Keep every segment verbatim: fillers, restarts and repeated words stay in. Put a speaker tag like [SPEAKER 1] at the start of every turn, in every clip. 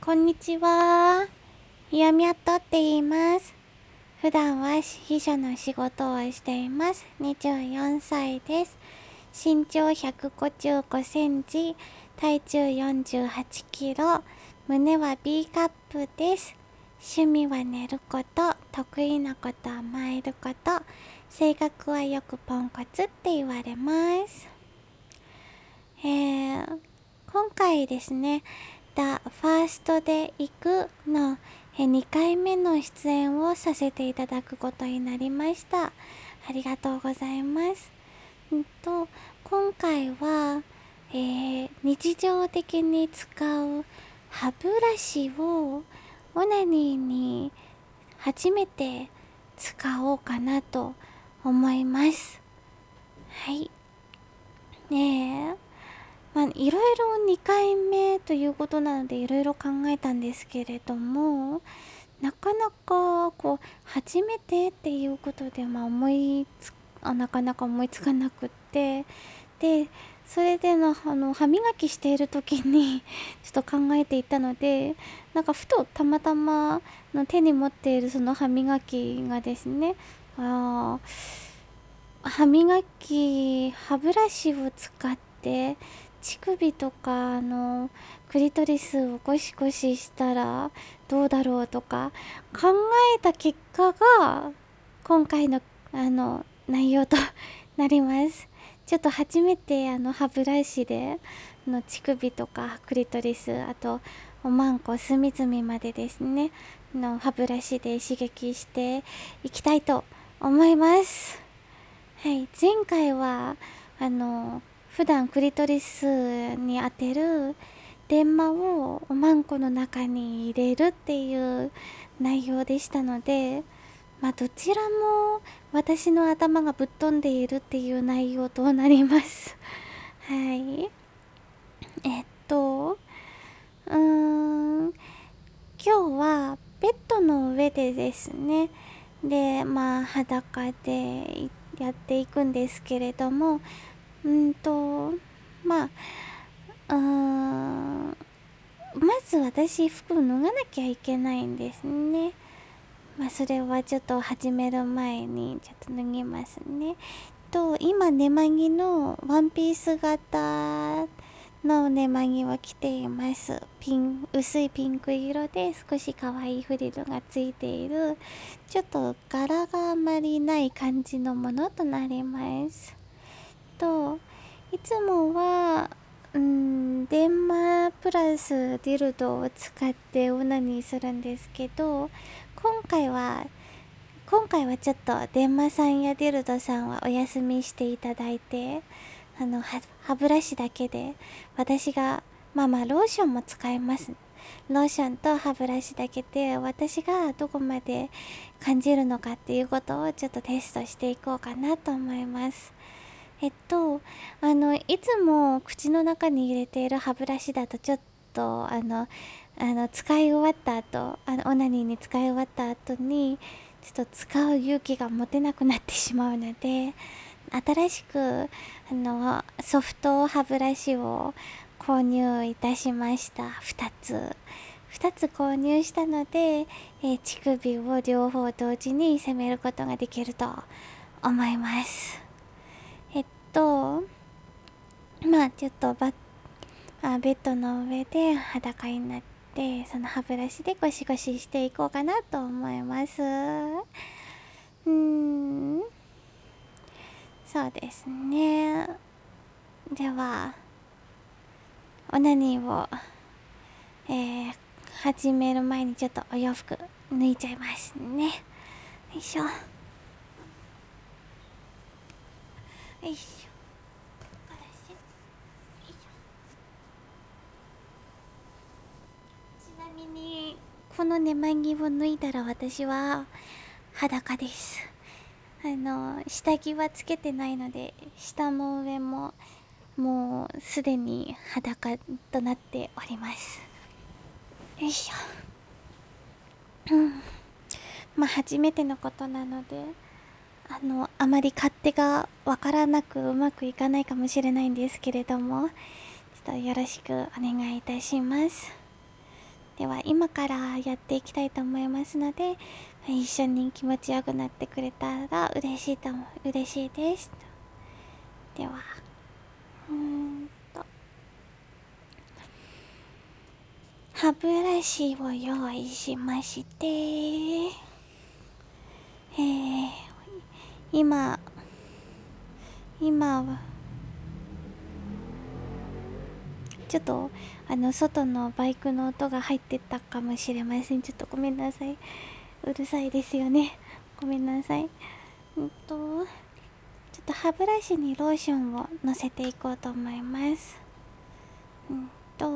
[SPEAKER 1] こんにちは。ひよみょっとって言います。普段は秘書の仕事をしています。にじゅうよんさいです。身長ひゃくごじゅうごセンチ、体重よんじゅうはちキロ、胸は B カップです。趣味は寝ること、得意なことは甘えること、性格はよくポンコツって言われます。えー、今回ですね、The First で行くのにかいめの出演をさせていただくことになりました。ありがとうございます。んと今回は、えー、日常的に使う歯ブラシをオナニーに初めて使おうかなと思います。はい。ねえ。まあ、いろいろにかいめということなのでいろいろ考えたんですけれども、なかなかこう初めてっていうことで、まあ、思いつあなかなか思いつかなくって、でそれでのあの歯磨きしている時にちょっと考えていたので、なんかふとたまたまの手に持っているその歯磨きがですね、あ歯磨き歯ブラシを使って乳首とかのクリトリスをゴシゴシしたらどうだろうとか考えた結果が今回のあの内容となります。ちょっと初めてあの歯ブラシでの乳首とかクリトリス、あとおまんこ隅々までですねの歯ブラシで刺激していきたいと思います。はい、前回はあの普段クリトリスに当てる電話をおまんこの中に入れるっていう内容でしたので、まあ、どちらも私の頭がぶっ飛んでいるっていう内容となります。はい。えっと、うーん、今日はベッドの上でですね、で、まあ裸でやっていくんですけれども、うんと、まあ、うーん、まず私服を脱がなきゃいけないんですね。まあそれはちょっと始める前にちょっと脱ぎますね。と今寝間着のワンピース型の寝間着を着ています。ピン薄いピンク色で少し可愛いフリルがついている、ちょっと柄があまりない感じのものとなります。といつもはうん電話プラスディルドを使ってオナニーするんですけど、今回は今回はちょっと電話さんやディルドさんはお休みしていただいて、あの歯ブラシだけで私が、まあまあローションも使います。ローションと歯ブラシだけで私がどこまで感じるのかっていうことをちょっとテストしていこうかなと思います。えっとあのいつも口の中に入れている歯ブラシだとちょっとあのあの使い終わった後、あのオナニーに使い終わった後にちょっと使う勇気が持てなくなってしまうので、新しくあのソフト歯ブラシを購入いたしました。ふたつふたつ購入したので、えー乳首を両方同時に攻めることができると思います。えっとまあちょっとバあベッドの上で裸になってその歯ブラシでゴシゴシしていこうかなと思います。うーんそうですね。ではオナニーを、えー、始める前にちょっとお洋服脱いちゃいますね。よいしょよいしょ。ちなみにこの寝間着を脱いだら私は裸です。あの下着はつけてないので下も上ももうすでに裸となっております。よいしょ。うんまあ初めてのことなのであのあまり勝手がわからなくうまくいかないかもしれないんですけれども、ちょっとよろしくお願いいたします。 では今からやっていきたいと思いますので、一緒に気持ちよくなってくれたら嬉しいと思う嬉しいです。ではうーんと歯ブラシを用意しまして、えー、今今はちょっとあの外のバイクの音が入ってたかもしれません。ちょっとごめんなさい。うるさいですよね。ごめんなさい。うんとちょっと歯ブラシにローションをのせていこうと思います。うんと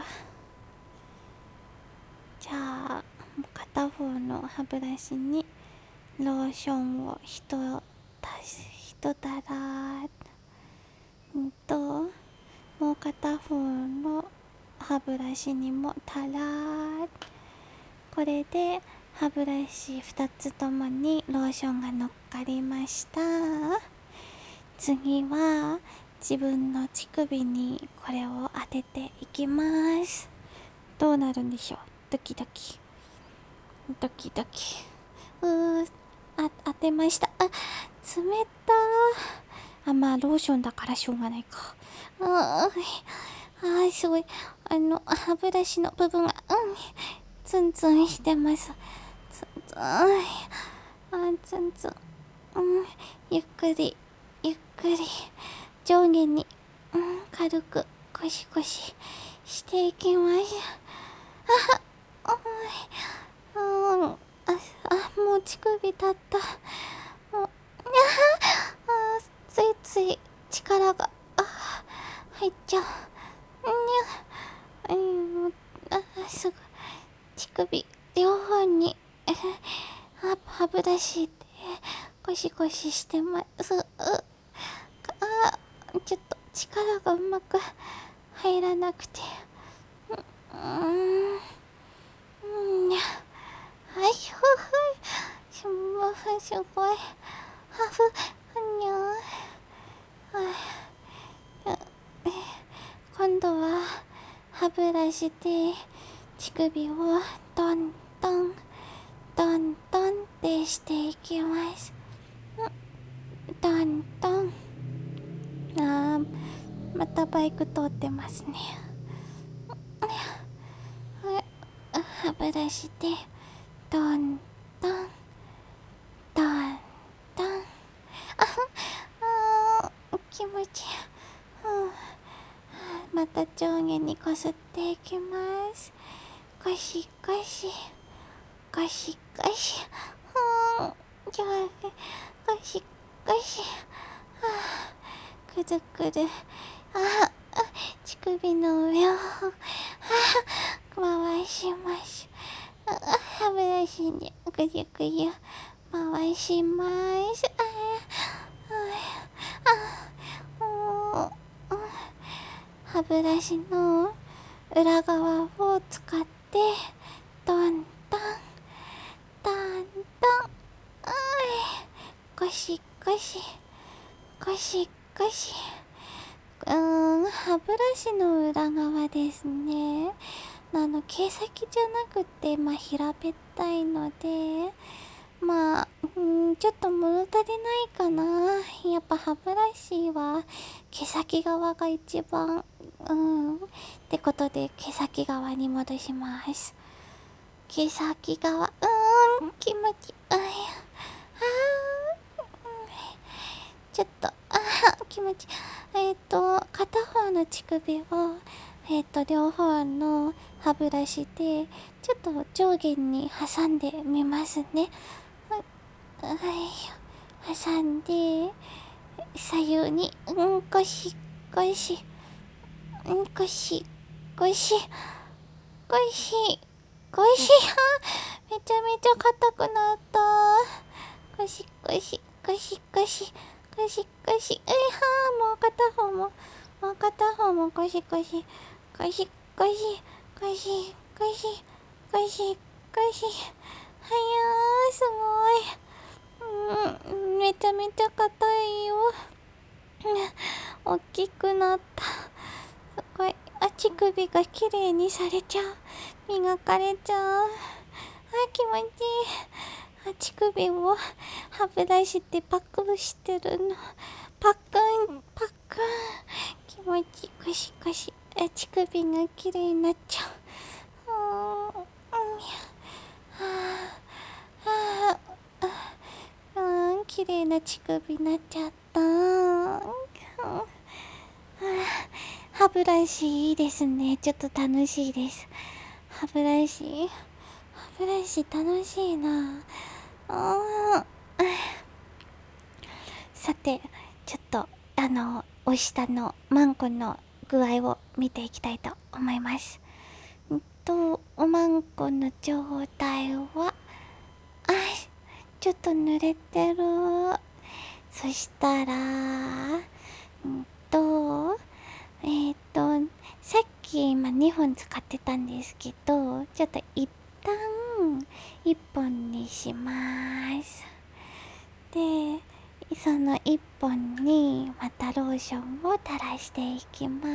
[SPEAKER 1] じゃあ片方の歯ブラシにローションをひとひとたら、うんともう片方の歯ブラシにもたら。これで歯ブラシふたつともにローションが乗っかりました。次は自分の乳首にこれを当てていきます。どうなるんでしょう。ドキドキドキドキ。うーあ当てました。あ冷たー。あまあローションだからしょうがないか。うーあーすごいあの歯ブラシの部分がうんツンツンしてます。ツンツンあツンツン、うん、ゆっくりゆっくり上下に、うん、軽くゴシゴシしていきます。あうん、うん、ああもう乳首立った。もうあついつい力があ入っちゃう。にゃうんあすごい乳首両方に歯歯ブラシでゴシゴシしてます。うあちょっと力がうまく入らなくて、うーんうんにゃはいふふすごいすごいはふにゃは今度は歯ブラシで乳首をトントントントンってしていきます。トントンあーまたバイク通ってますね。歯ブラシでトントントントンああ気持ちいい、うん、また上下にこすっていきます。ゴシゴシゴシゴシ、うん上下ゴシゴシ、はあ、くるくるああ乳首の上を回します。歯ブラシにぐるぐる回します。歯ブラシの裏側を使ってトントントントンゴシゴシゴシゴシ、うーん歯ブラシの裏側ですね。あの毛先じゃなくてまあ平べったいのでまあうんちょっと物足りないかな。やっぱ歯ブラシは毛先側が一番うんってことで毛先側に戻します。毛先側うん気持ちいい。あちょっとあ気持ちいい。えっ、ー、と片方の乳首をえっ、ー、と両方の歯ブラシでちょっと上下に挟んでみますね。はい、挟んで左右にうんゴシゴシうんゴシゴシゴシゴシめちゃめちゃ硬くなった。ゴシゴシゴシゴシゴシゴシえはもう片方ももう片方もゴシゴシゴシゴシゴシゴシゴシゴシはやーすごい、うん、めちゃめちゃ硬いよ。大きくなった。すごい。ああ、乳首がきれいにされちゃう。磨かれちゃう。あ、気持ちいい。あ、乳首を歯ブラシでパクしてるの。パクン、パクン。気持ちいい。ゴシゴシ。あ、乳首がきれいになっちゃう。うーん、うん、はあ、はあ、うん、きれいな乳首になっちゃった。うん、歯ブラシいいですね。ちょっと楽しいです。歯ブラシ歯ブラシ楽しいな。あ、さて、ちょっとあのお下のマンコの具合を見ていきたいと思います。んとおまんこの状態は、あ、ちょっと濡れてる。そしたらんとえー、っとさっき今にほん使ってたんですけど、ちょっと一旦いっぽんにします。で、そのいっぽんにまたローションを垂らしていきます。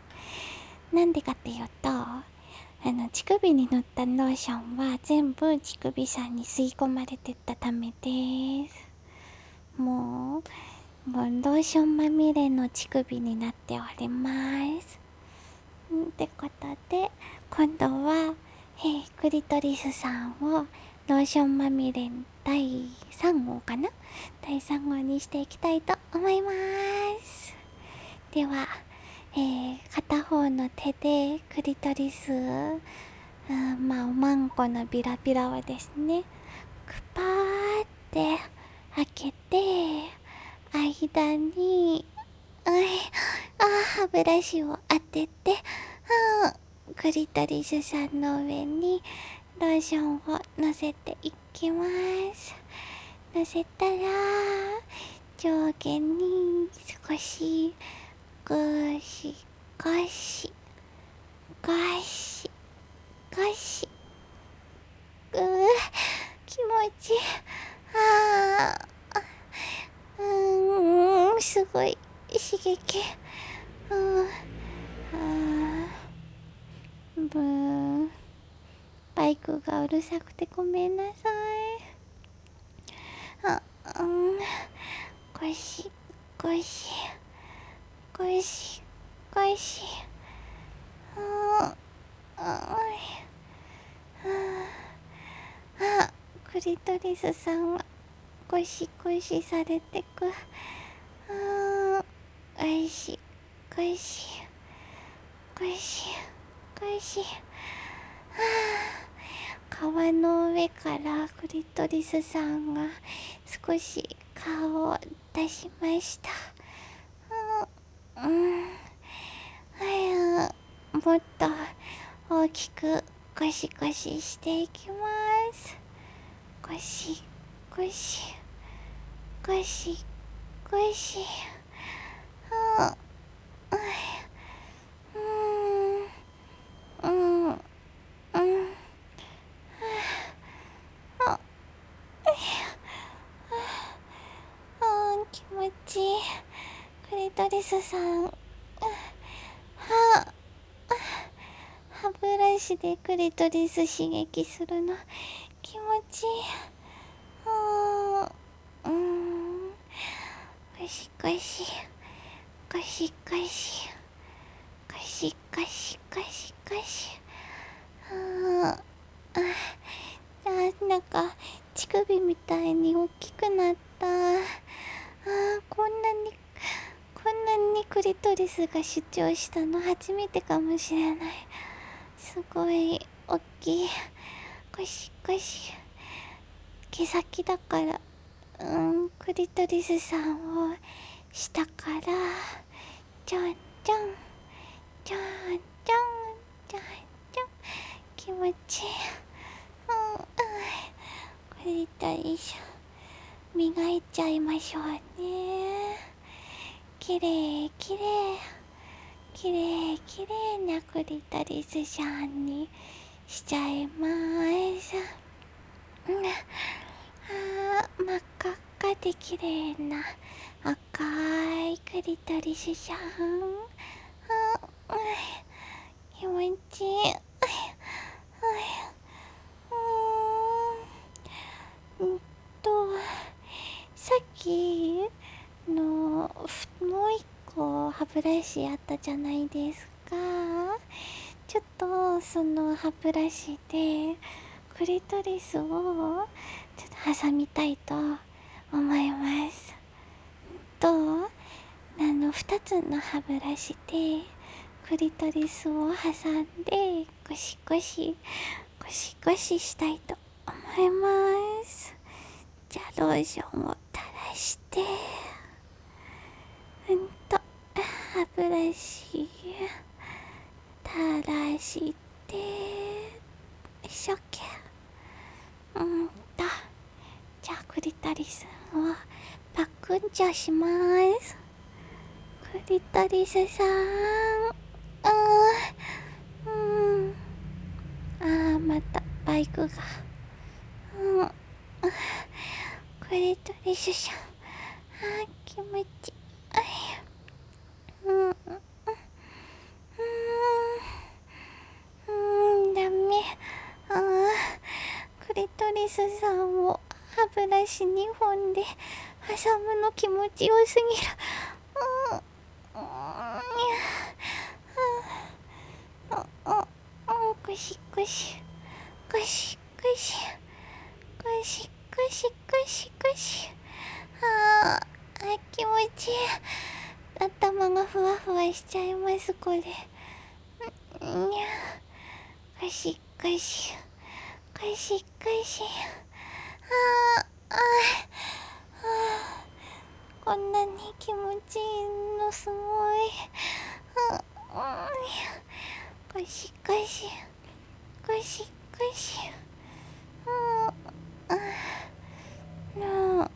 [SPEAKER 1] なんでかっていうと、あの乳首に塗ったローションは全部乳首さんに吸い込まれてったためです。もうもうローションまみれの乳首になっております。ってことで、今度は、えー、クリトリスさんをローションまみれだいさん号かなだいさん号にしていきたいと思います。では、えー、片方の手でクリトリス、うん、まあおまんこのビラビラはですね、くぱーって開けて、間に、ああ、歯ブラシを当てて、うん、クリトリスさんの上にローションをのせていきます。のせたら上下に少しゴシゴシゴシゴシ、うー気持ちいい。あー、うーん、すごい刺激。うん、あー、ブーン。バイクがうるさくてごめんなさい。あ、うん、ゴシゴシゴシゴシ、うん、あ、あ、クリトリスさんがゴシゴシされてく。あ、ゴシゴシゴシゴシ、皮の上からクリトリスさんが少し顔を出しました。うん、はい、もっと大きくゴシゴシしていきます。ゴシゴシゴシゴシ、あ、うん、うん、うん、あ、あ、気持ちいい。クリトリスさん、はあ、歯ブラシでクリトリス刺激するの気持ちいい。あー、うん、ゴシゴシゴシゴシゴシゴシゴシゴシ、あー、あ、なんか乳首みたいに大きくなった。あー、こんなにこんなにクリトリスが主張したの初めてかもしれない。すごい大きい。ゴシゴシ、毛先だから、うん、クリトリスさんを下からちょんちょんちょんちょんちょんちょん、気持ちいい。うん、うん、クリトリス磨いちゃいましょうね。きれいきれいきれいきれいなクリトリスさんにしちゃいます。うん、あー、真っ赤っかできれいな赤いクリトリスさん。あ、うん、 気持ちいい。うーん。うんと、さっきのもう一個歯ブラシあったじゃないですか。ちょっとその歯ブラシでクリトリスをちょっと挟みたいと思います。と、あのふたつの歯ブラシでクリトリスを挟んでゴシゴシゴシゴシしたいと思います。じゃあローションを垂らしてうんと歯ブラシ垂らしてよいしょけうんとじゃあクリトリスをパクンチョします。クリトリスさん、うん、うん、あーまたバイクが、うん、クリトリスさん、あー気持ちいい、うん、うん、うん、ダメ、あークリトリスさんを歯ブラシにほんで挟むの気持ちよすぎる。うん、うん、うん、うん、ゴシゴシゴシゴシゴシゴシゴシゴシ、あーあ気持ちいい。頭がふわふわしちゃいますこれ。にゃゴシゴシゴシゴシ、あーあーあーこんなに気持ちいいのすごい。うん、うん、ゴシゴシゴシゴシ、うん、うん、うん、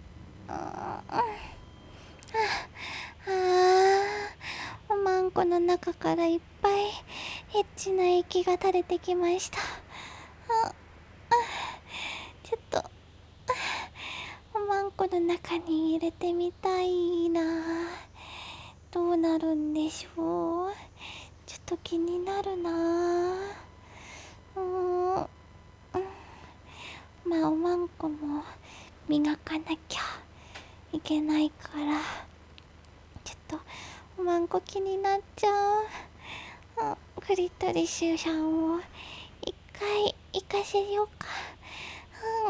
[SPEAKER 1] あーおまんこの中からいっぱいエッチな液が垂れてきました。ああちょっとおまんこの中に入れてみたいな。どうなるんでしょう。ちょっと気になるな。うーん、うん、まあおまんこも磨かなきゃいけないからちょっとおまんこ気になっちゃう。うん、クリトリスさんを一回行かせようか。うん、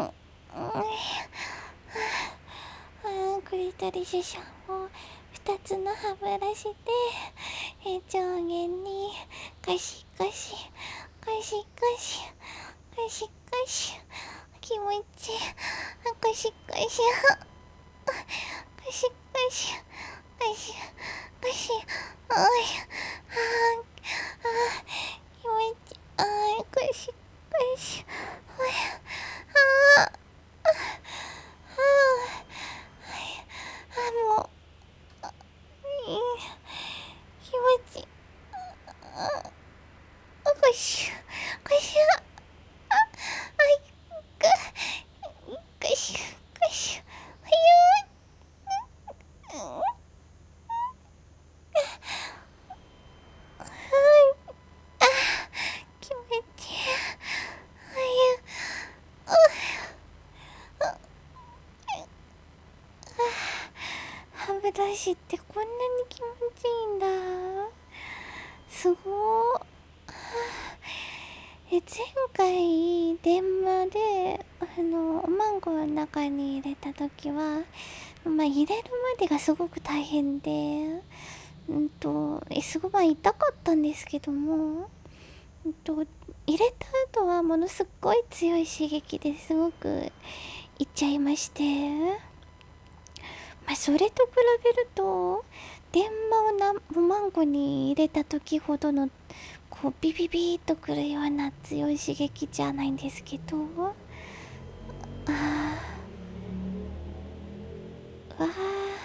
[SPEAKER 1] うん、うん、クリトリスさんをふたつの歯ブラシで、え上下にゴシゴシゴシゴシゴシゴシ、気持ちいい。ゴシゴシゴシゴシゴシゴシ、おい、あーあー気持ちいい。あーゴシゴシ、おい、あーあーあーもういい気持ちいい。あゴシゴシ、ああいゴゴシゴシ、はゆー、うん、気持ちいい。はゆ歯ブラシってこんなに気持ちいいんだ。すごー。え前回電話であのおまんこの中に入れた時はまあ入れるまでがすごく大変でうんとえすごい痛かったんですけども、うんと入れた後はものすごい強い刺激ですごくいっちゃいまして、まあそれと比べると電話をなおまんこに入れた時ほどのこうビビビーっとくるような強い刺激じゃないんですけど、あーわ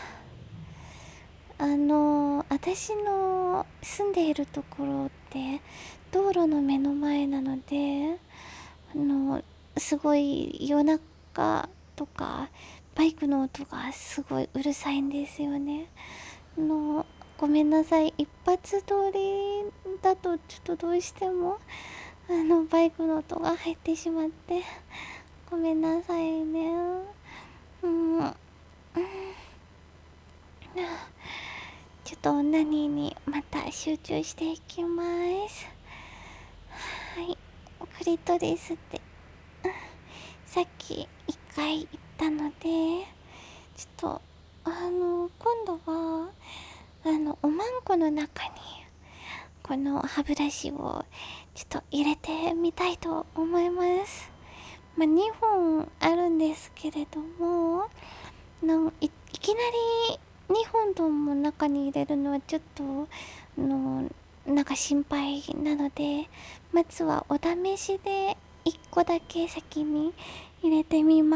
[SPEAKER 1] ーあのー私の住んでいるところって道路の目の前なので、あのすごい夜中とかバイクの音がすごいうるさいんですよね。あのごめんなさい。一発通りだとちょっとどうしてもあのバイクの音が入ってしまってごめんなさいね。うん、うん、ちょっと何にまた集中していきます。はい、クリトリスってさっき一回言ったので、ちょっとあの今度はあのおまんこの中にこの歯ブラシをちょっと入れてみたいと思います。まあ、にほんあるんですけれども、の い, いきなりにほんとも中に入れるのはちょっとのなんか心配なので、まずはお試しでいっこだけ先に入れてみます。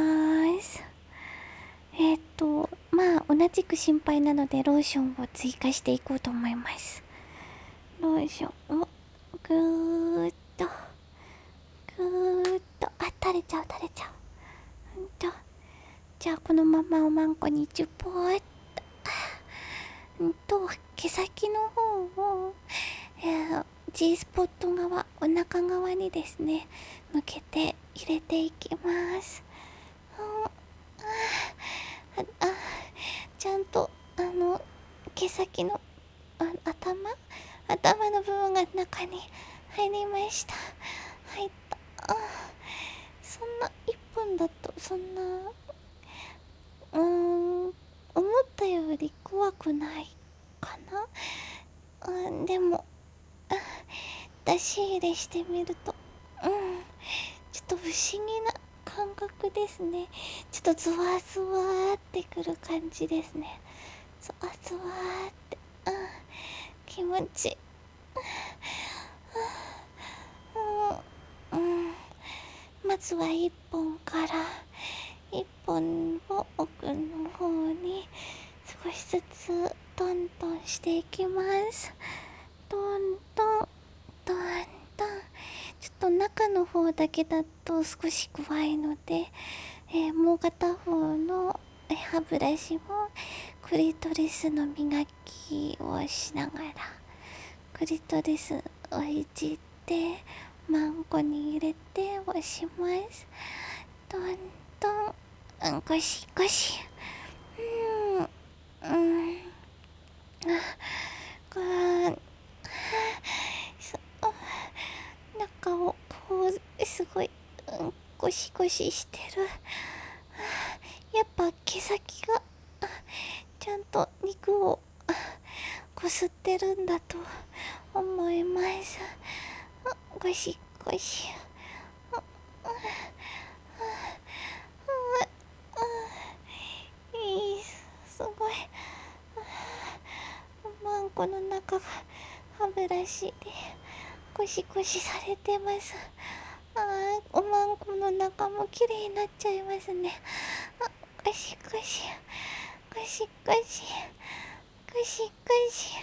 [SPEAKER 1] えっ、ー、とまあ同じく心配なのでローションを追加していこうと思います。ローションをぐーっとぐーっと、あ、垂れちゃう垂れちゃう。うんとじゃあこのままおまんこにじゅっぽーっと、うんと毛先の方を、えー、G スポット側、お腹側にですね向けて入れていきます。うん、ああちゃんとあの毛先のあ頭頭の部分が中に入りました。入った。あ、そんないっぽんだとそんなうーん思ったより怖くないかな。うん、でも出し入れしてみると、うん、ちょっと不思議な感覚ですね。ちょっとズワズワーってくる感じですね。ズワズワーって、うん、気持ちいい。うん、うん、まずはいっぽんからいっぽんを奥の方に少しずつトントンしていきます。トントントントン。ちょっと中の方だけだと少し怖いので、えー、もう片方の歯ブラシもクリトリスの磨きをしながらクリトリスをいじってマンコに入れて押します。トントン、うん、ゴシゴシ、うん、うん、あ、こう中をこうすごい、うん、ゴシゴシしてる。やっぱ毛先がちゃんと肉をこすってるんだと思います。ゴシゴシ、いい、すごい。マンコの中が歯ブラシでゴシゴシされてます。あー、おまんこの中も綺麗になっちゃいますね。あ、ゴシゴシゴシゴシゴシゴシ。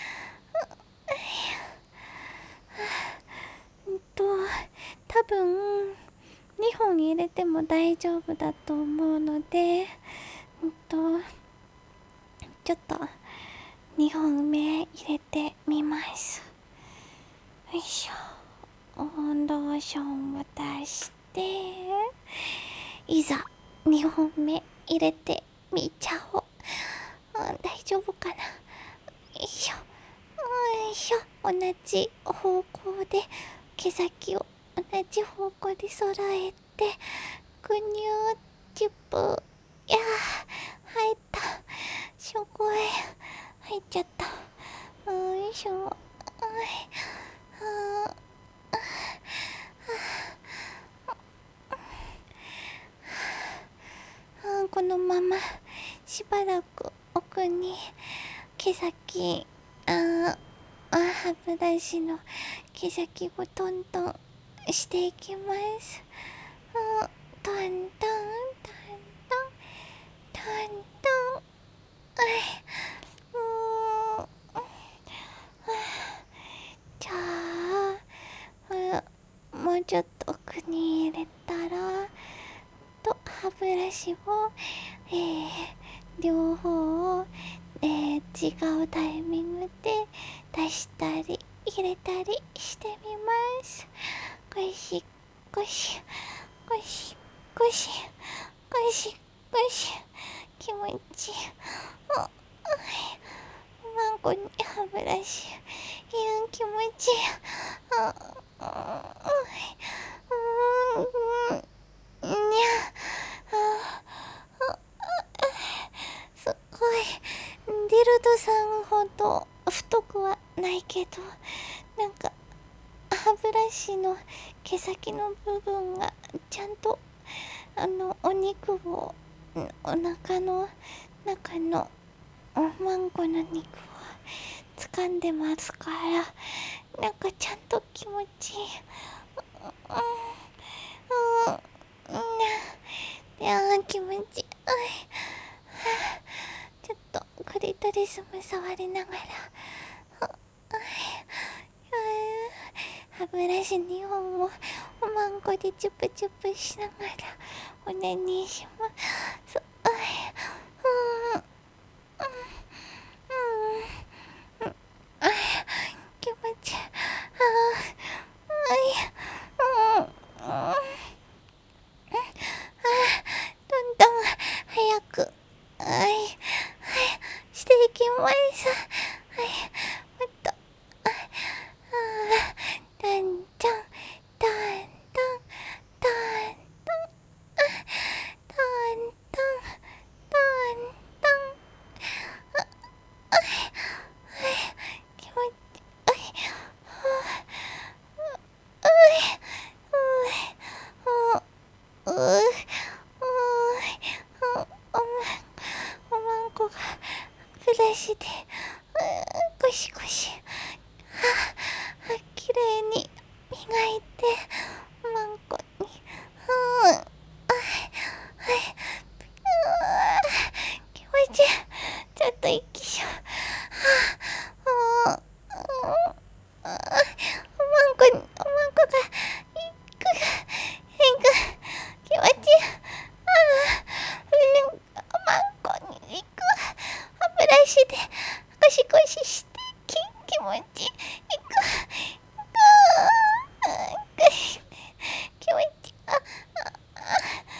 [SPEAKER 1] うんと多分にほん入れても大丈夫だと思うので、うんとちょっとにほんめ入れてみます。よいしょ。ローションを出していざにほんめ入れてみちゃおう。大丈夫かな。よいしょよいしょ。同じ方向で毛先を同じ方向で揃えてぐにゅーチュップ。いやー入った。すごい入っちゃった。よいしょ。はいはあ、このまましばらく奥に毛先、ああ歯ブラシの毛先をトントンしていきます。うん、トントントントントントン。うん、じゃあ、うん、もうちょっと奥に入れたらと歯ブラシを、えー、両方をえー、違うタイミングで出したり入れたりしてみます。ゴシゴシゴシゴシゴシゴシ、気持ちいい。あ、マンコに歯ブラシ、いや気持ちいい。あ、あ、うん、うん、にゃ、あ、すごい。ディルドさんほど太くはないけど、なんか歯ブラシの毛先の部分がちゃんとあのお肉を、お腹の中のマンコの肉を掴んでますから、なんかちゃんと気持ちいい。うん、うん、いやー気持ちいい。ちょっとクリトリスも触りながら、歯ブラシにほんをおまんこでチュプチュプしながらおねにします。うん、うん、うん、うん、あ、気持ちいい。あ、はい、うん、うん、どんどん早く、はい、はい、していきます。はい、もっと、あ、どんどん、どんどん、どんどん、どんどん、どんどん、気持ちいい。はい、うううううううおまんこがブラシでゴシゴシ、あ、きれいに磨いておまんこに、うん、はい、はい、気持ちいい。ちょっと息しよう。はあ、うん、あ、おまんこに、おまんこがいくがいく、気持ちいい。ああ、うん、おまんこにいく、歯ブラシでゴシゴシしてき気持ちいい。いく、いく、あ、ゴシ、気持ちいい。あ、あ、あ、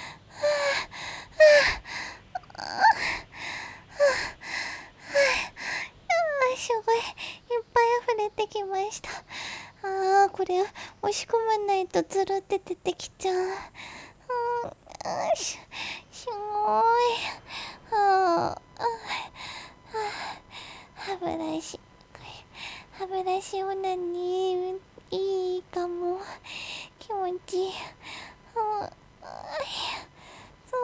[SPEAKER 1] あ、すごいいっぱい溢れてきました。あー、これ押し込まないとつるって出てきちゃう。うん、あ、しすごい。はあ、あ、歯ブラシ、歯ブラシオナニーいいかも。気持ちいい。はあ、そう、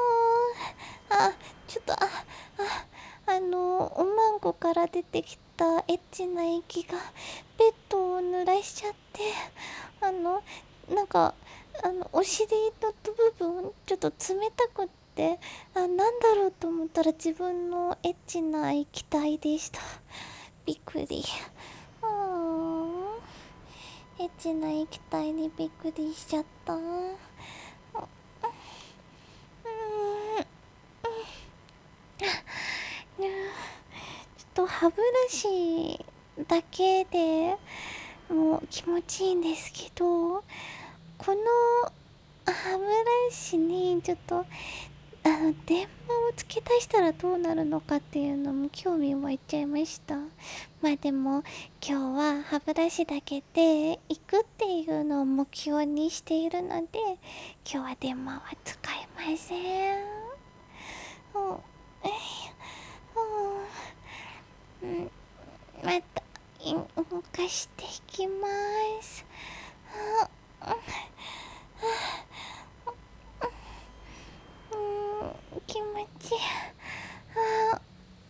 [SPEAKER 1] あ、ちょっと、あ、あ、あのおまんこから出てきたエッチな液がベッドを濡らしちゃって、あのなんかあのお尻の部分ちょっと冷たくって、あ、なんだろうと思ったら自分のエッチな液体でした。びっくり。あー、エッチな液体にびっくりしちゃった。うーん、ちょっと歯ブラシだけでもう気持ちいいんですけど、この歯ブラシにちょっとあの電話を付け足したらどうなるのかっていうのも興味湧いちゃいました。まあでも今日は歯ブラシだけで行くっていうのを目標にしているので、今日は電話は使いません。うん、うん、うん、また動かしていきます。あ、うん、気持ちいい。あ、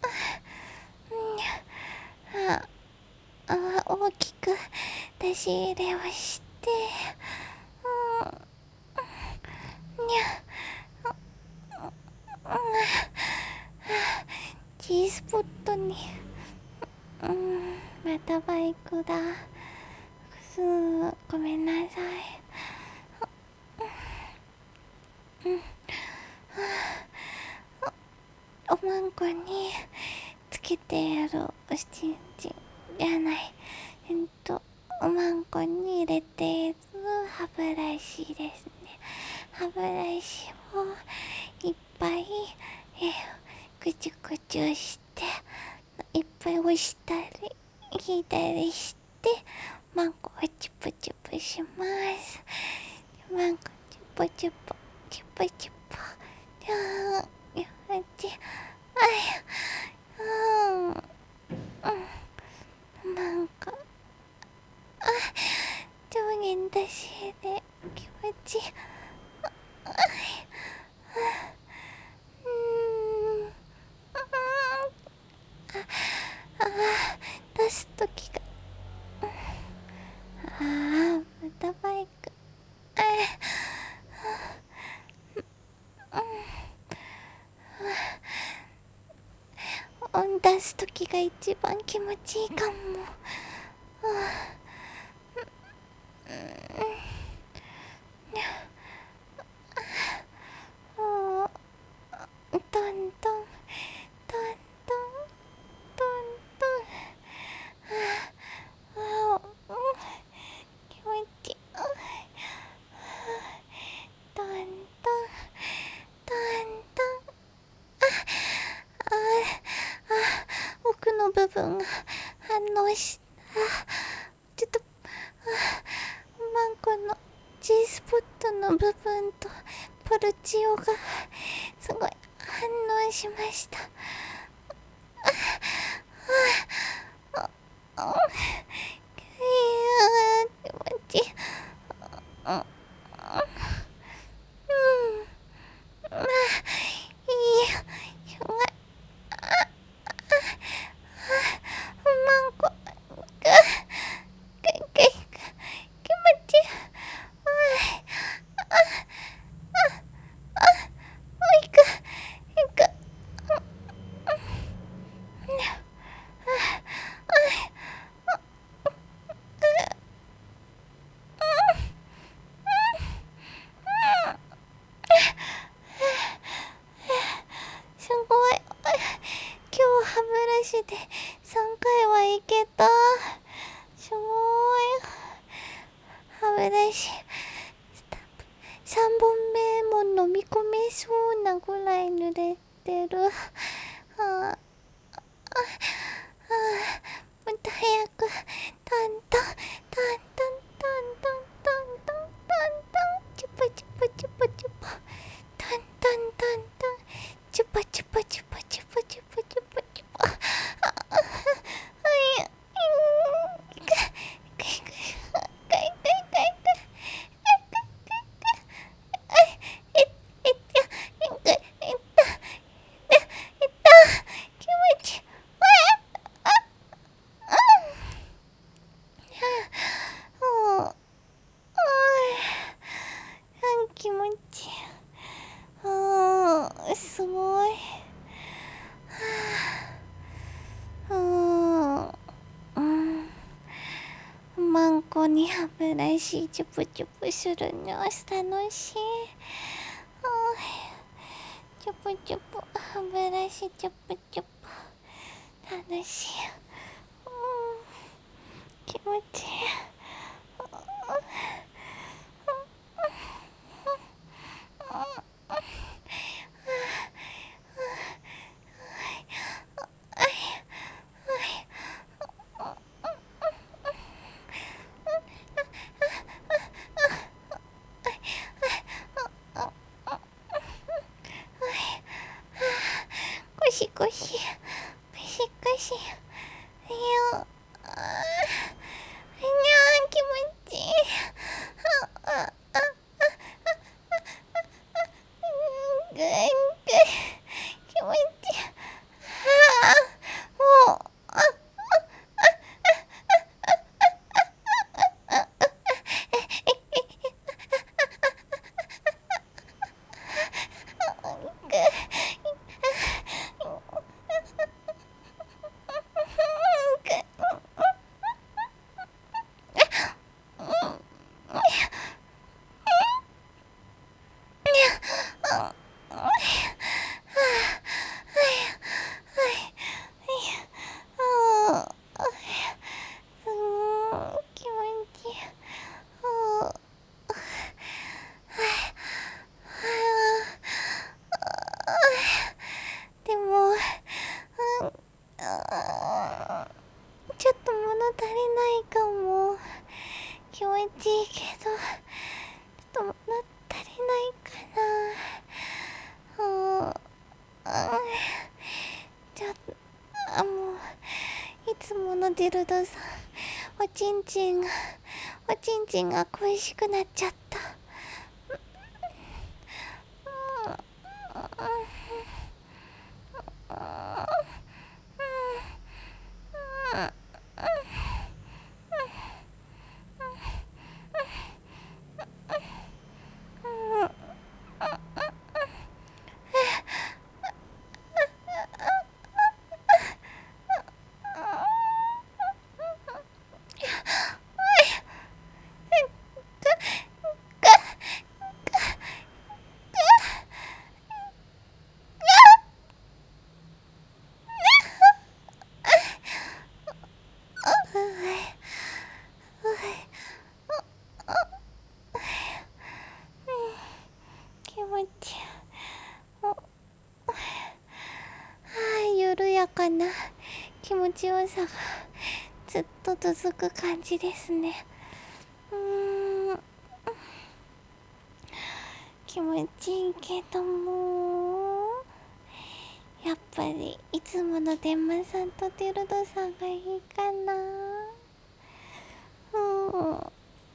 [SPEAKER 1] うん、あ、あ、大きく出し入れをして、うん、にゃ、うん、G スポットに、うん、またバイクだ。すー、ごめんなさい。うん、おまんこにつけけてやるおちんちんじゃない、えっとおまんこに入れている歯ブラシですね。歯ブラシをいっぱい、えぐちゅぐちゅしていっぱい押したり引いたりしてマンコをチュプチュプします。マンコチュプチュプチュプチュプじゃあよちあいうんうんなんかあ上限出しで気持ちいい。あうんうんああ出すときがああまたバイクああ音出すときが一番気持ちいいかも。トントントントントントンああ気持ちいい。トントントントンああ奥の部分が反応した。ちょっとマンコの G スポットの部分とポルチオがすごい反応しました。ああ気持ちいい。うんうんまあいいよしょうがマンコががが気持ちいい。いくいくすごい今日歯ブラシでさんかいはいけた。すごい歯ブラシさんぼんめも飲み込めそうなぐらい濡れてる。はあ、ああ、もっと早くトントントントントントントントントンチュパチュパチュパチュパトントントントンチュパチュパチュパチュパチュパチュパチュパあああいうんかいかいかいかいかいかいええっとえっとえっとえっと気持ちいい。もう気持ちいい。あーすごい。はあうんマンコに歯ブラシチュプチュプするの楽しい。チュプチュプ歯ブラシチュプチュプ楽しい。うん気持ちいい。ゴシゴシゴシゴシいやああにゃー気持ちいい。あああぐんぐん気持ちいい。ああもうあぐデルドさん、おちんちんがおちんちんが恋しくなっちゃった。気持ちお緩やかな気持ちよさがずっと続く感じですね。うーん、気持ちいいけども、やっぱりいつものデンマさんとテルドさんがいいかな。うん、うん、ま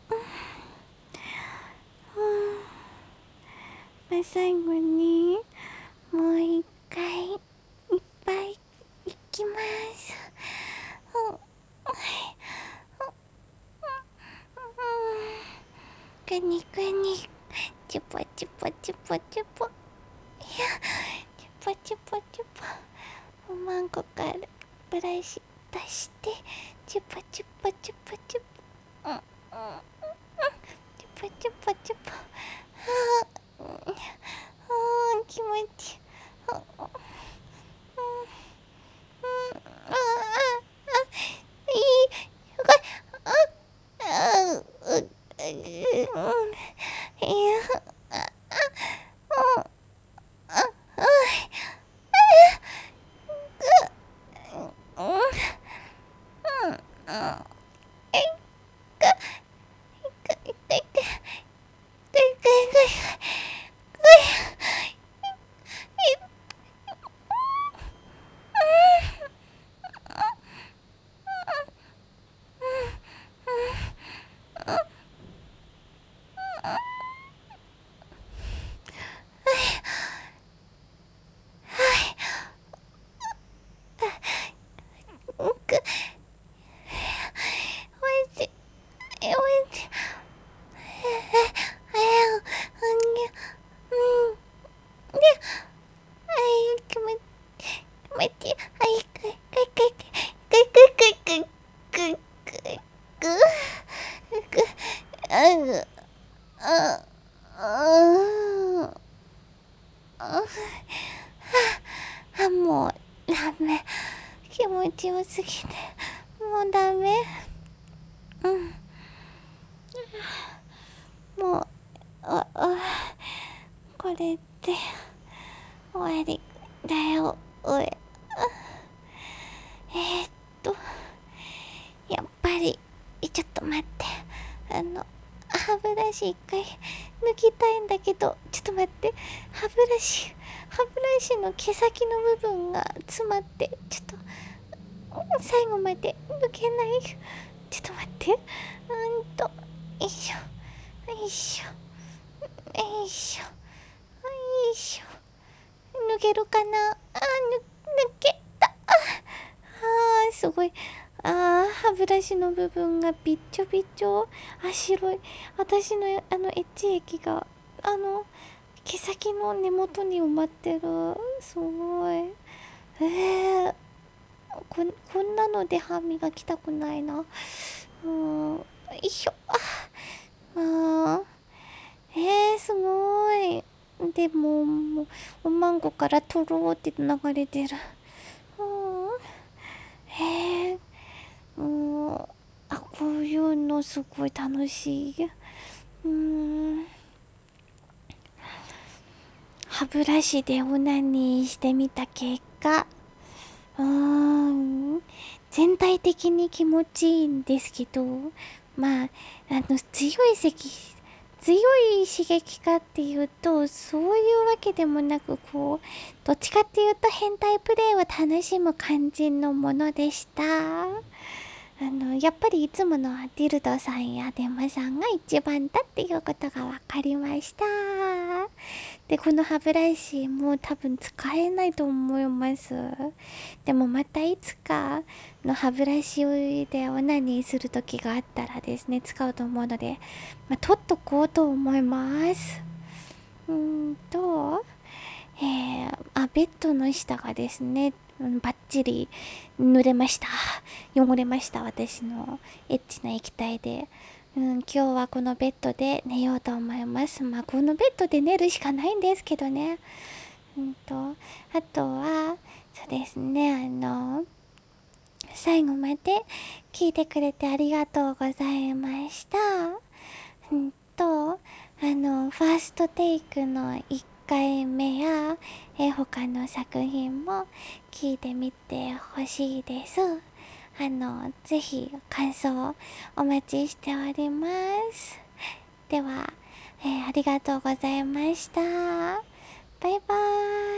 [SPEAKER 1] あ、最後にもう一回いっぱいいきます。うん、くにくにチュポチュポチュポチュポ、いやチュポチュポチュポ、おまんこからブラシ出してチュポチュポチュポチュポ、うんうんうん、チュポチュポチュポ、はあ、うん、うん、気持ちいい、うん、うん、うん、あああ、いい、すごい、ああ、う、う、うん、いや、あ、あ、うん、あ、あ、うん、うん、うん、えい、か、か、か、か、か、か、か、おいしい、おいしい、あや、うん、うん、で、はい、気持ち、気持ち、はい、く、く、く、く、く、く、く、く、く、く、く、あぐ、あ、あ、あ、あ、もう、ダメ。気持ちよすぎて、もうダメ。うん。もう、あ、あ、これで、終わりだよ、おい。えー、っと、やっぱり、ちょっと待って。あの、歯ブラシ一回抜きたいんだけど、ちょっと待って。歯ブラシ、歯ブラシの毛先の部分が詰まって、ちょっと、最後まで抜けない。ちょっと待って。うーんと、よいしょ、よいしょ、よいしょ、よいしょ。抜けるかなあ、ぬ、抜けた。あー、すごい。あー、歯ブラシの部分がびっちょびっちょ。あ、白い。私のあのエッジ液が、あの、毛先の根元に埋まってる。すごい。えー、こ、こんなので歯磨きたくないな。うーん、よいしょ。あ、あー、えー、すごい。でも、もう、おまんこからとろーって流れてる。うん。へえ、もう、あ、こういうのすごい楽しい。うーん。歯ブラシでオナニーしてみた結果、うーん、全体的に気持ちいいんですけど、まあ、あの、強い咳、強い刺激かっていうと、そういうわけでもなく、こう、どっちかっていうと変態プレイを楽しむ感じのものでした。 あのやっぱりいつものディルドさんやデンマさんが一番だっていうことが分かりました。でこの歯ブラシもう多分使えないと思います。でもまたいつかの歯ブラシでオナニーする時があったらですね使うと思うので、まあ、取っとこうと思います。うーんとえー、あベッドの下がですねバッチリ濡れました。汚れました。私のエッチな液体で。うん、今日はこのベッドで寝ようと思います。まあこのベッドで寝るしかないんですけどね。うんとあとはそうですね、あの最後まで聞いてくれてありがとうございました。うんとあのファーストテイクのいっかいめやえ他の作品も聞いてみてほしいです。あのぜひ感想お待ちしております。では、えーありがとうございました。バイバーイ。